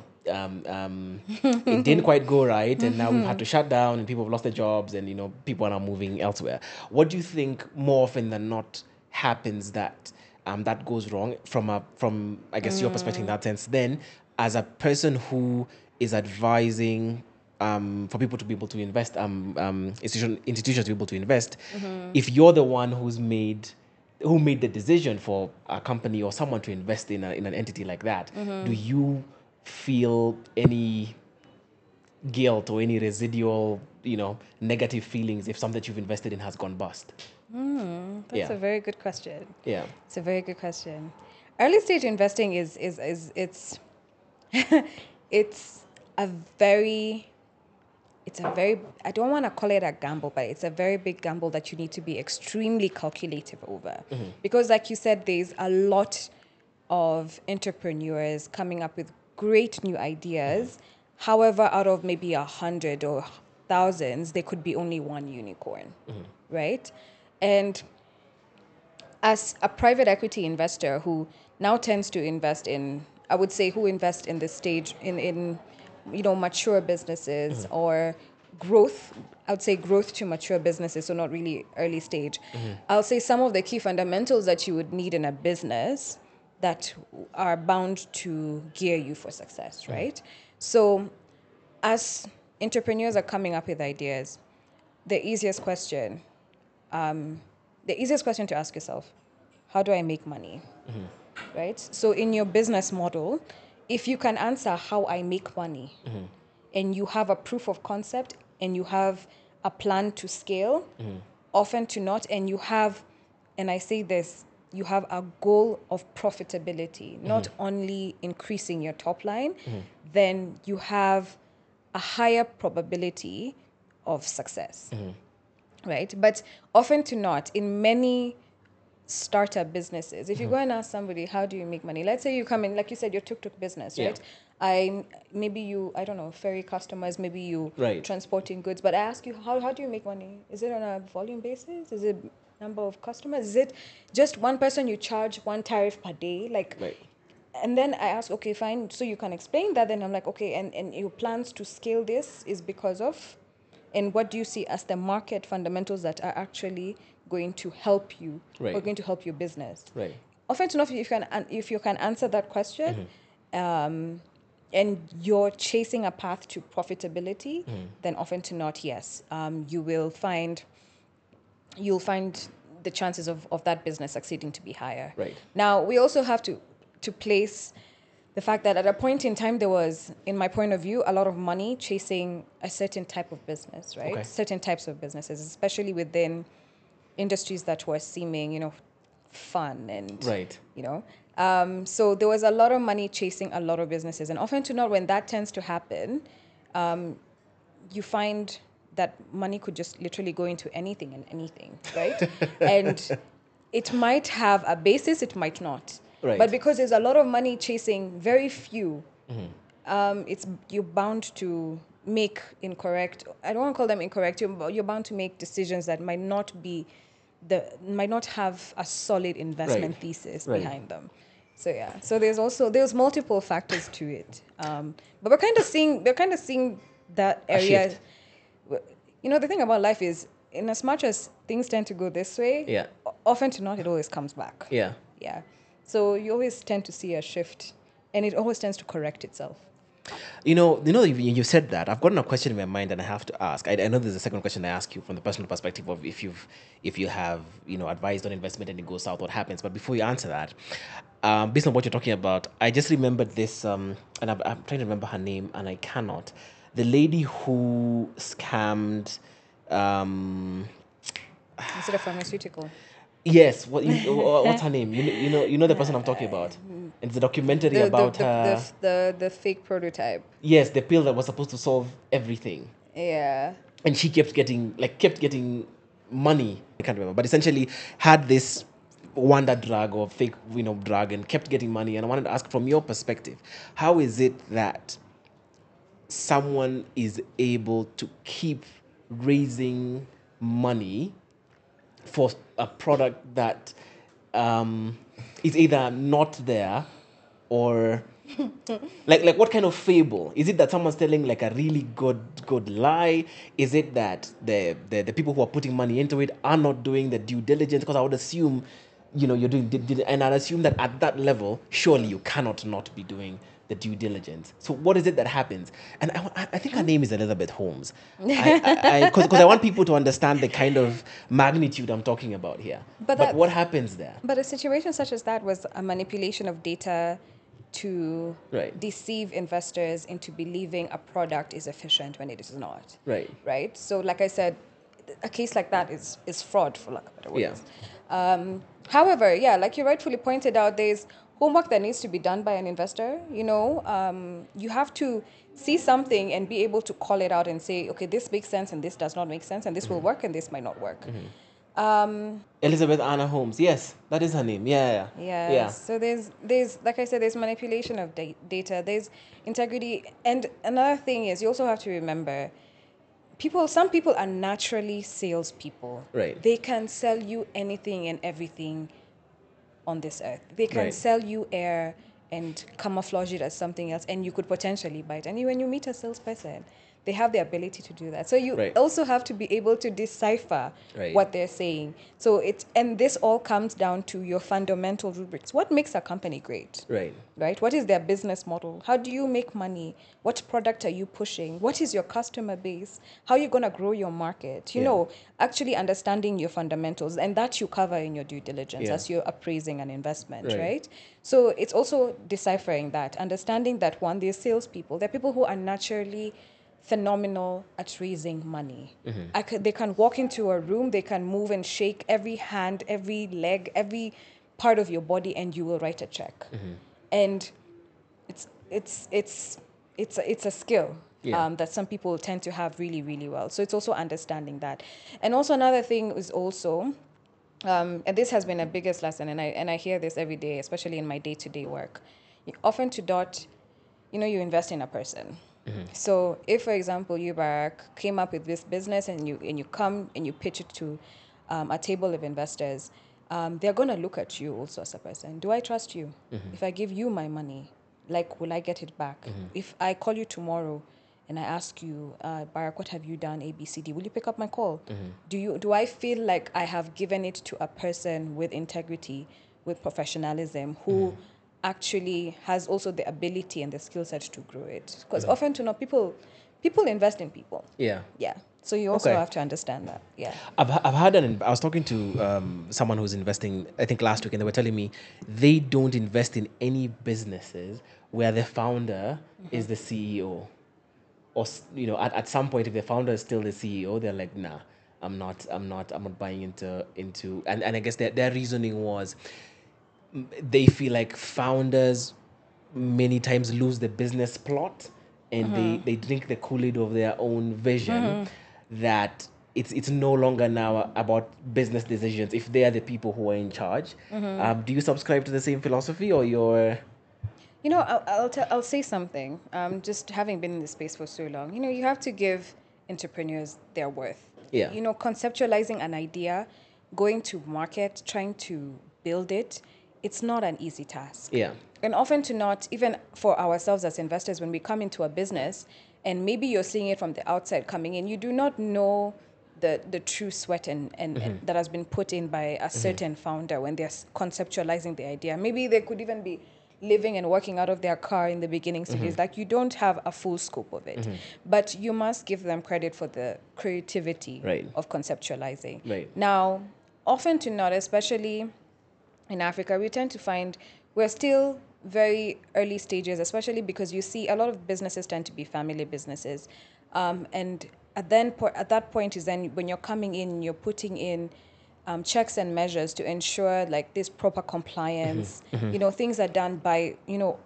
it didn't quite go right, and now we've had to shut down, and people have lost their jobs, and people are now moving elsewhere. What do you think more often than not happens that that goes wrong from I guess your perspective in that sense? Then, as a person who is advising for people to be able to invest, institutions to be able to invest, if you're the one who made the decision for a company or someone to invest in an entity like that, do you feel any guilt or any residual, negative feelings if something that you've invested in has gone bust? That's a very good question. Yeah. It's a very good question. Early stage investing is it's a very I don't want to call it a gamble, but it's a very big gamble that you need to be extremely calculative over. Because like you said, there's a lot of entrepreneurs coming up with great new ideas. However, out of maybe 100 or thousands, there could be only one unicorn, right? And as a private equity investor who now tends to invest in, I would say, who invest in this stage in mature businesses or growth. I would say growth to mature businesses, so not really early stage. I'll say some of the key fundamentals that you would need in a business that are bound to gear you for success, right? So as entrepreneurs are coming up with ideas, the easiest question to ask yourself, how do I make money? Right? So in your business model, if you can answer how I make money, and you have a proof of concept, and you have a plan to scale, often to not, and you have and I say this, you have a goal of profitability, not only increasing your top line, then you have a higher probability of success, right? But often to not, in many startup businesses, if you go and ask somebody, how do you make money? Let's say you come in, like you said, your tuk-tuk business, Yeah. right? Maybe you, I don't know, ferry customers, maybe you Right. transporting goods, but I ask you, how do you make money? Is it on a volume basis? Is it number of customers? Is it just one person you charge one tariff per day? Like, Right. and then I ask, okay, fine, so you can explain that. Then I'm like, okay, and your plans to scale this is because of, and what do you see as the market fundamentals that are actually going to help you or Right. going to help your business? Right. Often enough, if you can answer that question, and you're chasing a path to profitability, then often to not, yes, you'll find the chances of that business succeeding to be higher. Right. Now, we also have to place the fact that at a point in time, there was, in my point of view, a lot of money chasing a certain type of business, right? Okay. Certain types of businesses, especially within industries that were seeming, fun and, Right. so there was a lot of money chasing a lot of businesses. And often to not, when that tends to happen, you find that money could just literally go into anything and anything, right? And it might have a basis, it might not. Right. But because there's a lot of money chasing very few, it's you're bound to make incorrect. I don't want to call them incorrect. You're bound to make decisions that might not have a solid investment Right. thesis Right. behind them. So yeah. So there's multiple factors to it. But we're kind of seeing that A area. shift. The thing about life is, in as much as things tend to go this way, Yeah. often to not, it always comes back. Yeah. Yeah. So you always tend to see a shift, and it always tends to correct itself. You said that. I've gotten a question in my mind, and I have to ask. I know there's a second question I ask you from the personal perspective of if you have advised on investment and it goes south, what happens. But before you answer that, based on what you're talking about, I just remembered this, and I'm trying to remember her name, and I cannot. The lady who scammed. Instead of pharmaceutical. Yes, what's her name? You know the person I'm talking about. It's a documentary The the, about the, the, her. f- the the fake prototype. Yes, the pill that was supposed to solve everything. Yeah. And she kept getting money. I can't remember, but essentially had this wonder drug or fake drug and kept getting money. And I wanted to ask, from your perspective, how is it that someone is able to keep raising money for a product that is either not there, or like what kind of fable is it that someone's telling, like a really good lie? Is it that the people who are putting money into it are not doing the due diligence? Because I would assume you're doing and I'd assume that at that level, surely you cannot not be doing the due diligence. So what is it that happens? And I think her name is Elizabeth Holmes. Because I want people to understand the kind of magnitude I'm talking about here. But But what that happens there? But a situation such as that was a manipulation of data to Right. deceive investors into believing a product is efficient when it is not. Right. Right? So, like I said, a case like that is fraud, for lack of better Yeah. words. However, yeah, like you rightfully pointed out, there's homework that needs to be done by an investor. You have to see something and be able to call it out and say, okay, this makes sense and this does not make sense, and this will work and this might not work. Elizabeth Anna Holmes. Yes, that is her name. Yeah. Yeah. Yeah. So there's like I said, there's manipulation of data. There's integrity, and another thing is you also have to remember, some people are naturally salespeople. Right. They can sell you anything and everything on this earth. They can Right. sell you air and camouflage it as something else, and you could potentially buy it. And when you meet a salesperson, they have the ability to do that. So you Right. also have to be able to decipher Right. what they're saying. And this all comes down to your fundamental rubrics. What makes a company great? Right. Right? What is their business model? How do you make money? What product are you pushing? What is your customer base? How are you going to grow your market? Yeah. Actually understanding your fundamentals, and that you cover in your due diligence Yeah. as you're appraising an investment, Right. right? So it's also deciphering that, understanding that one, they're salespeople. They're people who are naturally phenomenal at raising money. They can walk into a room, they can move and shake every hand, every leg, every part of your body, and you will write a check. And it's it's it's it's a skill Yeah. that some people tend to have really, really well. So it's also understanding that. And also another thing is also, and this has been a biggest lesson, and I hear this every day, especially in my day-to-day work. Often to dot, you invest in a person. So if, for example, you, Barak, came up with this business and you come and you pitch it to a table of investors, they're going to look at you also as a person. Do I trust you? If I give you my money, like, will I get it back? If I call you tomorrow and I ask you, Barak, what have you done, A, B, C, D, will you pick up my call? Do I feel like I have given it to a person with integrity, with professionalism, who actually has also the ability and the skill set to grow it? Because often to know, people invest in people. Yeah. Yeah. So you also Okay. have to understand that. Yeah. I've had I was talking to someone who's investing, I think last week, and they were telling me they don't invest in any businesses where the founder is the CEO. Or at some point, if the founder is still the CEO, they're like, nah, I'm not buying into. And I guess their reasoning was they feel like founders many times lose the business plot, and they drink the Kool-Aid of their own vision, that it's no longer now about business decisions if they are the people who are in charge. Do you subscribe to the same philosophy, or you're... I'll say something. Just having been in this space for so long, you have to give entrepreneurs their worth. Yeah. Conceptualizing an idea, going to market, trying to build it, it's not an easy task. Yeah. And often to not, even for ourselves as investors, when we come into a business and maybe you're seeing it from the outside coming in, you do not know the true sweat and that has been put in by a certain founder when they're conceptualizing the idea. Maybe they could even be living and working out of their car in the beginning stages. Like, you don't have a full scope of it. But you must give them credit for the creativity Right. of conceptualizing. Right. Now, often to not, especially in Africa, we tend to find we're still very early stages, especially because you see a lot of businesses tend to be family businesses. And at that point is then when you're coming in, you're putting in checks and measures to ensure like this proper compliance. Things are done by,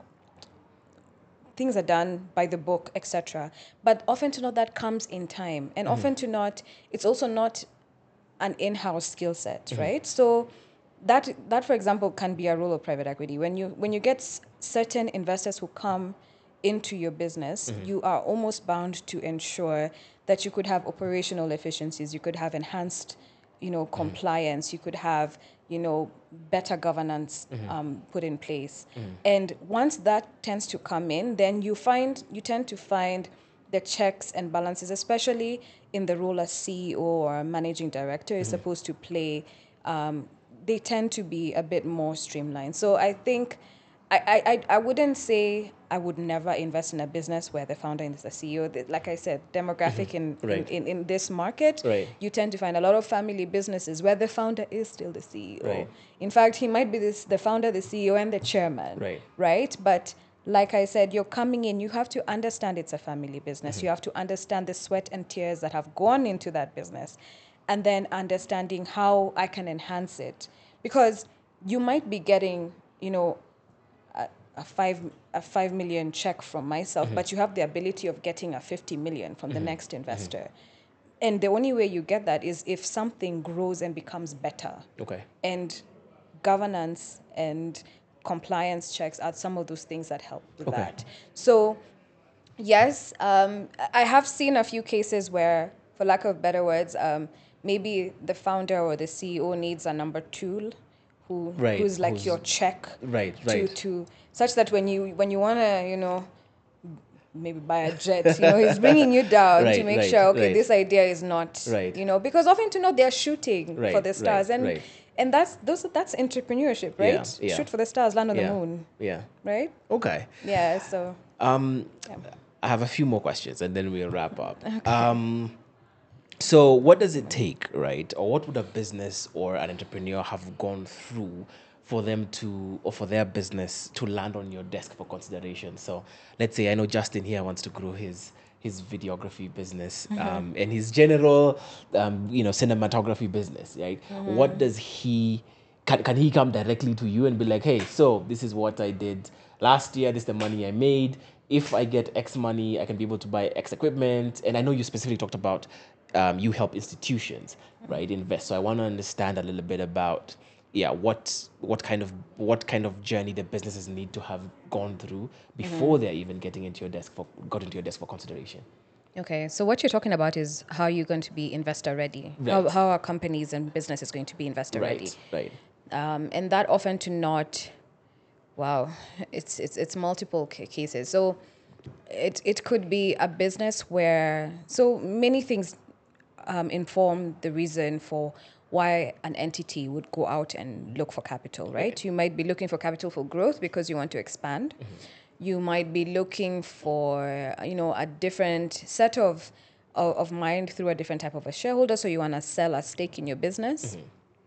things are done by the book, etc. But often to not, that comes in time. And often to not, it's also not an in-house skill set, right? So that for example can be a role of private equity. When you get certain investors who come into your business, you are almost bound to ensure that you could have operational efficiencies, you could have enhanced compliance, you could have better governance put in place. And once that tends to come in, then you tend to find the checks and balances, especially in the role as CEO or managing director, is supposed to play. They tend to be a bit more streamlined. So I think I wouldn't say I would never invest in a business where the founder is the CEO. Like I said, demographic Right. in this market, Right. you tend to find a lot of family businesses where the founder is still the CEO. Right. In fact, he might be the founder, the CEO, and the chairman. Right. Right? But like I said, you're coming in, you have to understand it's a family business. You have to understand the sweat and tears that have gone into that business, and then understanding how I can enhance it. Because you might be getting, a 5 million check from myself, but you have the ability of getting a 50 million from the next investor. And the only way you get that is if something grows and becomes better. Okay. And governance and compliance checks are some of those things that help with Okay. that. So, yes, I have seen a few cases where, for lack of better words, maybe the founder or the CEO needs a number two Right, who's like your check Right. to such that when you want to maybe buy a jet, he's bringing you down to Right, make right, sure, okay, right. this idea is not, Right. because often to know they're shooting for Right, the stars, right, and right. and that's entrepreneurship, right? Yeah. Shoot for the stars, land on Yeah. the moon, Yeah. right? Okay. Yeah. So I have a few more questions and then we'll wrap up. So what does it take, right? Or what would a business or an entrepreneur have gone through for them to, or for their business to land on your desk for consideration? So let's say I know Justin here wants to grow his his videography business and his general, cinematography business, right? What does he, can he come directly to you and be like, hey, so this is what I did last year, this is the money I made. If I get X money, I can be able to buy X equipment. And I know you specifically talked about you help institutions, right, invest. So I want to understand a little bit about what kind of journey the businesses need to have gone through before they're even got into your desk for consideration. Okay, so what you're talking about is how you're going to be investor ready. Right. How are companies and businesses going to be investor ready? Right. And that often to not, wow, it's multiple cases. So it could be a business where so many things inform the reason for why an entity would go out and look for capital, right? Okay. You might be looking for capital for growth because you want to expand. You might be looking for, a different set of mind through a different type of a shareholder. So you want to sell a stake in your business.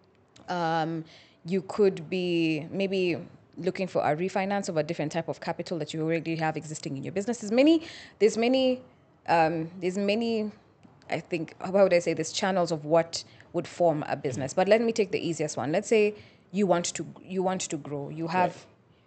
You could be maybe looking for a refinance of a different type of capital that you already have existing in your business. There's many, I think, how would I say this, channels of what would form a business. But let me take the easiest one. Let's say you want to grow. You have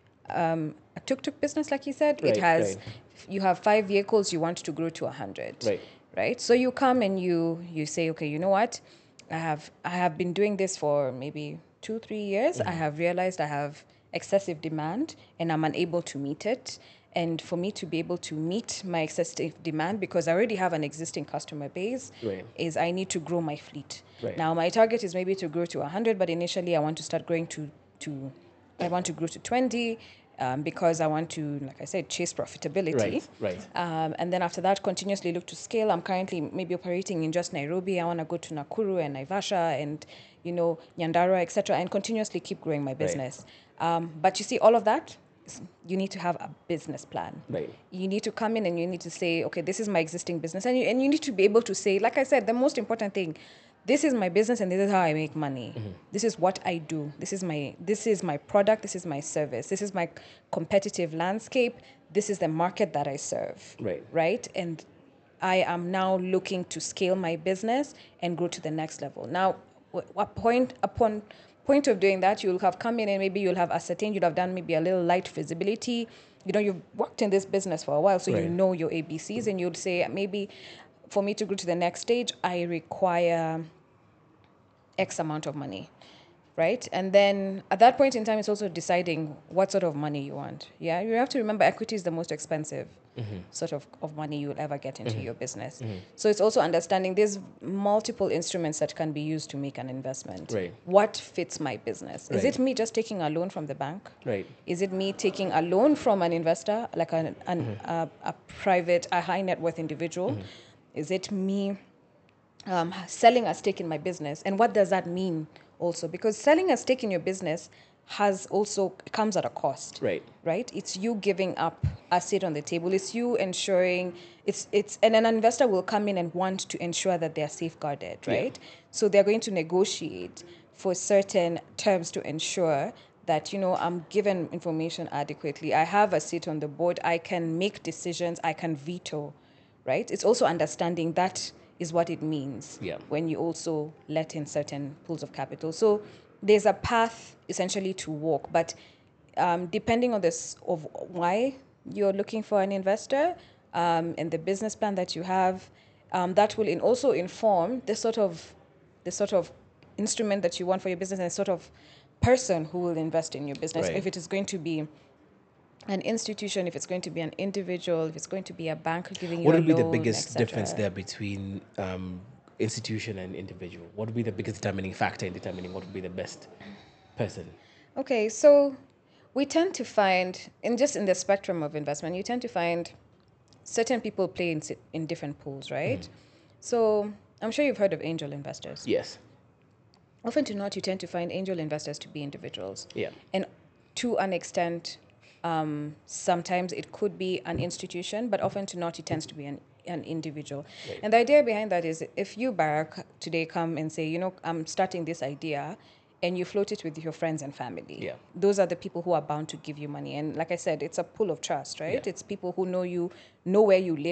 a tuk-tuk business, like you said. Right. You have 5 vehicles, you want to grow to 100. Right? So you come and you say, okay, you know what? I have been doing this for maybe 2-3 years. I have realized I have excessive demand and I'm unable to meet it. And for me to be able to meet my excessive demand, because I already have an existing customer base, Right. is I need to grow my fleet. Right. Now, my target is maybe to grow to 100, but initially I want to start growing I want to grow to 20 because I want to, like I said, chase profitability. Right. And then after that, continuously look to scale. I'm currently maybe operating in just Nairobi. I want to go to Nakuru and Naivasha and, Nyandarua, etc., and continuously keep growing my business. But you see, all of that, you need to have a business plan. Right. You need to come in and you need to say, okay, this is my existing business. And you need to be able to say, like I said, the most important thing, this is my business and this is how I make money. This is what I do. This is my product. This is my service. This is my competitive landscape. This is the market that I serve. Right? And I am now looking to scale my business and grow to the next level. Now, upon point of doing that, you'll have come in and maybe you'll have ascertained, you'll have done maybe a little light feasibility. You've worked in this business for a while, so you know your ABCs, and you'll say, maybe for me to go to the next stage, I require X amount of money, right? And then at that point in time, it's also deciding what sort of money you want. Yeah, you have to remember equity is the most expensive sort of money you'll ever get into your business. So it's also understanding there's multiple instruments that can be used to make an investment. Right. What fits my business? Is Right. it me just taking a loan from the bank? Right. Is it me taking a loan from an investor, like a high net worth individual? Is it me selling a stake in my business? And what does that mean also? Because selling a stake in your business comes at a cost. Right? It's you giving up a seat on the table. It's you ensuring and an investor will come in and want to ensure that they're safeguarded, right? So they're going to negotiate for certain terms to ensure that, I'm given information adequately. I have a seat on the board. I can make decisions. I can veto, right? It's also understanding that is what it means when you also let in certain pools of capital. So there's a path essentially to walk, but depending on this of why you're looking for an investor and the business plan that you have, that will also inform the sort of instrument that you want for your business and the sort of person who will invest in your business. Right. If it is going to be an institution, if it's going to be an individual, if it's going to be a bank giving you What a would be the loan, biggest etc. difference there between institution and individual? What would be the biggest determining factor in determining what would be the best person? Okay, so we tend to find, in the spectrum of investment, you tend to find certain people play in different pools, right? So I'm sure you've heard of angel investors. Yes. Often to not, you tend to find angel investors to be individuals. Yeah. And to an extent, sometimes it could be an institution, but often to not, it tends to be an individual. Right. And the idea behind that is, if you, Barack, today come and say, I'm starting this idea, and you float it with your friends and family. Yeah. Those are the people who are bound to give you money. And like I said, it's a pool of trust, right? Yeah. It's people who know you, know where you live,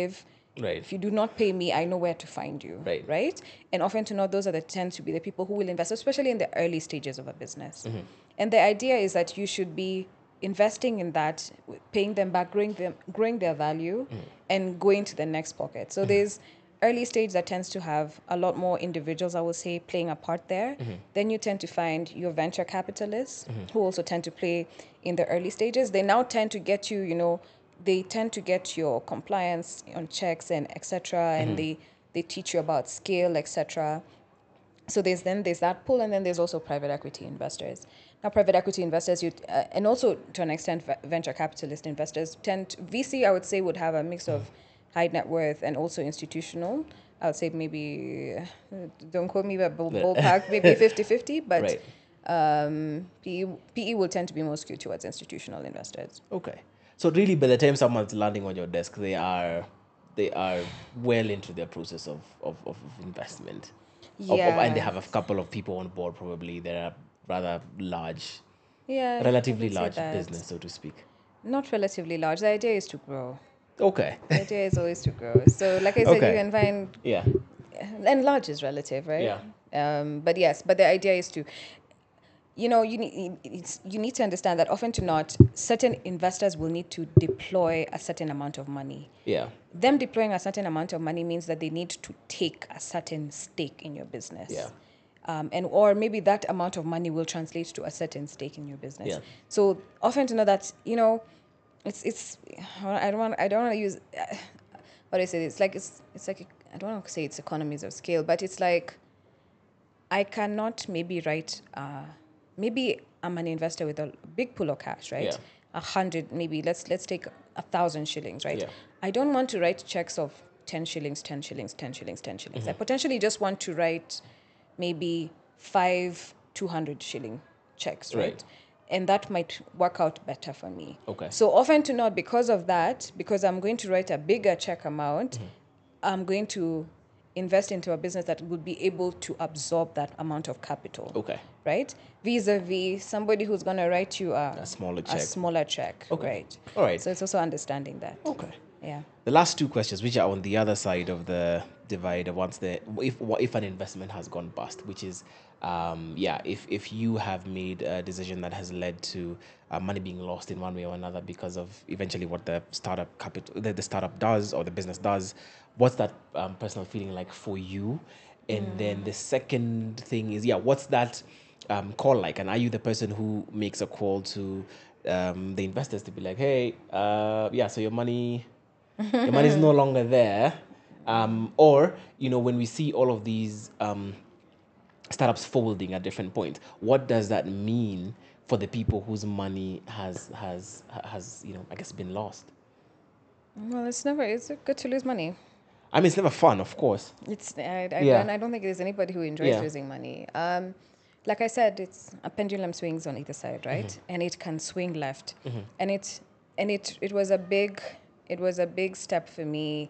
Right. If you do not pay me, I know where to find you. Right. Right. And often to not, those are the tend to be the people who will invest, especially in the early stages of a business. And the idea is that you should be investing in that, paying them back, growing their value, and going to the next pocket. So there's early stage that tends to have a lot more individuals, I would say, playing a part there. Then you tend to find your venture capitalists who also tend to play in the early stages. They now tend to get you, they tend to get your compliance on checks and etc. And they teach you about scale, etc. So there's that pool, and then there's also private equity investors. Now, private equity investors, and also to an extent, venture capitalist investors VC, I would say, would have a mix of high net worth and also institutional. I would say maybe, don't quote me, but ballpark, maybe 50-50, but Right. PE will tend to be more skewed towards institutional investors. Okay. So really, by the time someone's landing on your desk, they are well into their process of investment. And they Yeah. have a couple of people on board. Probably they're a rather large, Yeah, I relatively would say large that. business, so to speak. Not relatively large. The idea is to grow. Okay. The idea is always to grow. So, like I said, you Okay. can find, Yeah. and large is relative, right? Yeah. But yes, but the idea is to, you need to understand that often to not, certain investors will need to deploy a certain amount of money. Yeah. Them deploying a certain amount of money means that they need to take a certain stake in your business. Yeah. And or maybe that amount of money will translate to a certain stake in your business. Yeah. So often to know that, it's I don't want to use what do I say, it's like I don't want to say it's economies of scale, but it's like I cannot maybe write maybe I'm an investor with a big pool of cash, right? Yeah. 100, maybe let's take 1,000 shillings, right? Yeah. I don't want to write checks of 10 shillings, 10 shillings, 10 shillings, 10 shillings. I potentially just want to write maybe 5 200 shilling checks, right? Right. And that might work out better for me. Okay. So often to not, because of that, because I'm going to write a bigger check amount, I'm going to invest into a business that would be able to absorb that amount of capital. Okay. Right? Vis-a-vis somebody who's going to write you A smaller check. Okay. Right? All right. So it's also understanding that. Okay. Yeah. The last two questions, which are on the other side of the divide, once if an investment has gone bust, which is, if you have made a decision that has led to money being lost in one way or another because of eventually what the startup capital, the startup does or the business does, what's that personal feeling like for you? And then the second thing is, what's that call like? And are you the person who makes a call to the investors to be like, hey, so your money is no longer there. Or, when we see all of these startups folding at different points, what does that mean for the people whose money has I guess, been lost? Well, it's good to lose money. I mean, it's never fun, of course. And I don't think there's anybody who enjoys Yeah. losing money. Like I said, it's a pendulum swings on either side, right? And it can swing left. And it was a big step for me.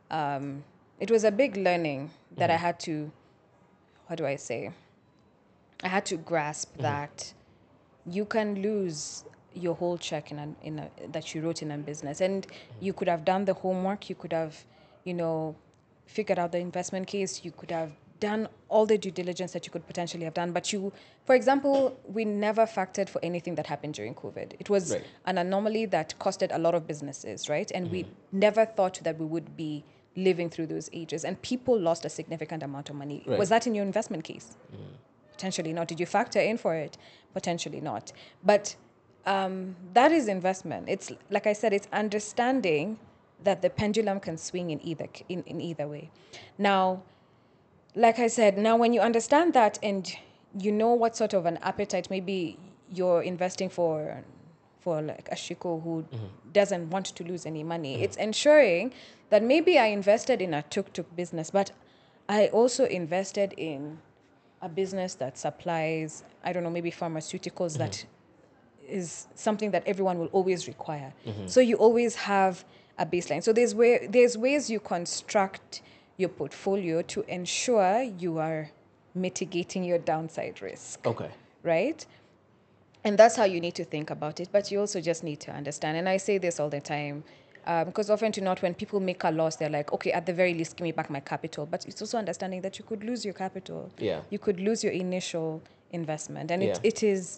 It was a big learning that I had to, what do I say? I had to grasp that you can lose your whole check that you wrote in a business, and you could have done the homework. You could have, figured out the investment case. You could have done all the due diligence that you could potentially have done. But for example, we never factored for anything that happened during COVID. It was Right. an anomaly that costed a lot of businesses, right? And we never thought that we would be living through those ages. And people lost a significant amount of money. Right. Was that in your investment case? Potentially not. Did you factor in for it? Potentially not. But that is investment. It's like I said, it's understanding that the pendulum can swing in either way. Now, like I said, now when you understand that and you know what sort of an appetite, maybe you're investing for like a Shiko who doesn't want to lose any money. It's ensuring that maybe I invested in a tuk-tuk business, but I also invested in a business that supplies, I don't know, maybe pharmaceuticals that is something that everyone will always require. So you always have a baseline. So there's ways you construct your portfolio to ensure you are mitigating your downside risk, Okay. right? And that's how you need to think about it. But you also just need to understand, and I say this all the time, Because often to not, when people make a loss, they're like, okay, at the very least, give me back my capital. But it's also understanding that you could lose your capital. Yeah. You could lose your initial investment. And Yeah.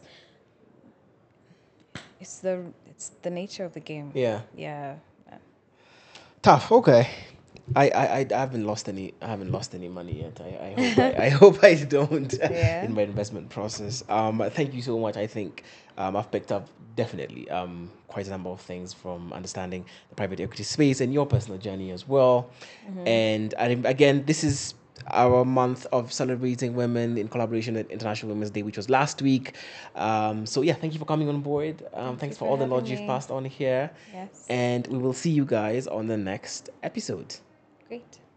it's the nature of the game. Yeah. Yeah. Tough. Okay. I haven't lost any. I haven't lost any money yet. I hope I don't Yeah. in my investment process. But thank you so much. I think I've picked up definitely quite a number of things from understanding the private equity space and your personal journey as well. And again, this is our month of celebrating women in collaboration with International Women's Day, which was last week. So yeah, thank you for coming on board. Thank Thanks you for for all the having knowledge you've me. passed on here. Yes. And we will see you guys on the next episode. Great.